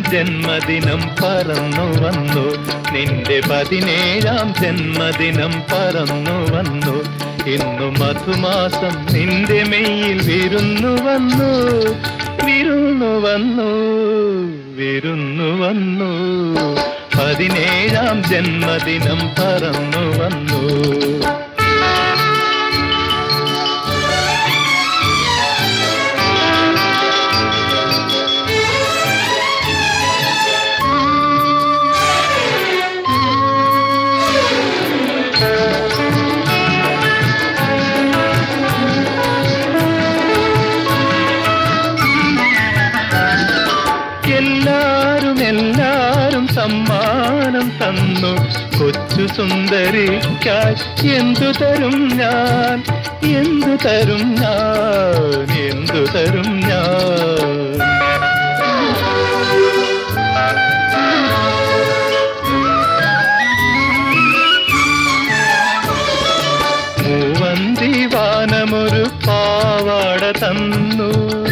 ജന്മദിനം പറന്നു വന്നു, നിന്റെ 17-ാം ജന്മദിനം പറന്നു വന്നു. ഇന്നു മധുമാസം നിന്റെ മെയ്യിൽ വിരുന്നു വന്നു, വിരുന്നു വന്നു, വിരുന്നു വന്നു. 17-ാം ജന്മദിനം പറന്നു വന്നു. എല്ലാരും സമ്മാനം തന്നു, കൊച്ചു സുന്ദരിക്കായി എന്തു തരും ഞാൻ, എന്തു തരും ഞാൻ, എന്തു തരും ഞാൻ. മൂവന്തി വാനമൊരു പാവാട തന്നു,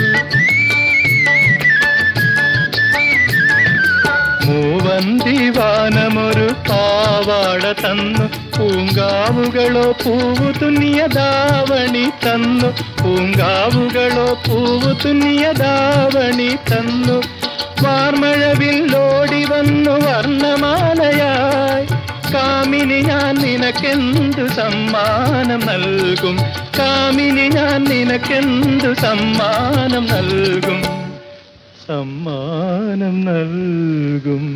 മൂവന്തിവാനമൊരു പാവാട തന്നു. പൂങ്കാവുകളോ പൂവു തുന്നിയ ദാവണി തന്നു, പൂങ്കാവുകളോ പൂവു തുന്നിയ ദാവണി തന്നു. വാർമഴവില്ലോടി വന്നു വർണ്ണമാലയായി, കാമിനി ഞാൻ നിനക്കെന്തു സമ്മാനം നൽകും, കാമിനി ഞാൻ നിനക്കെന്തു സമ്മാനം നൽകും, സമ്മാനം നൽകും.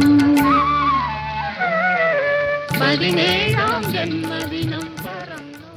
പതിനേഴാം ജന്മദിനം പറന്നു.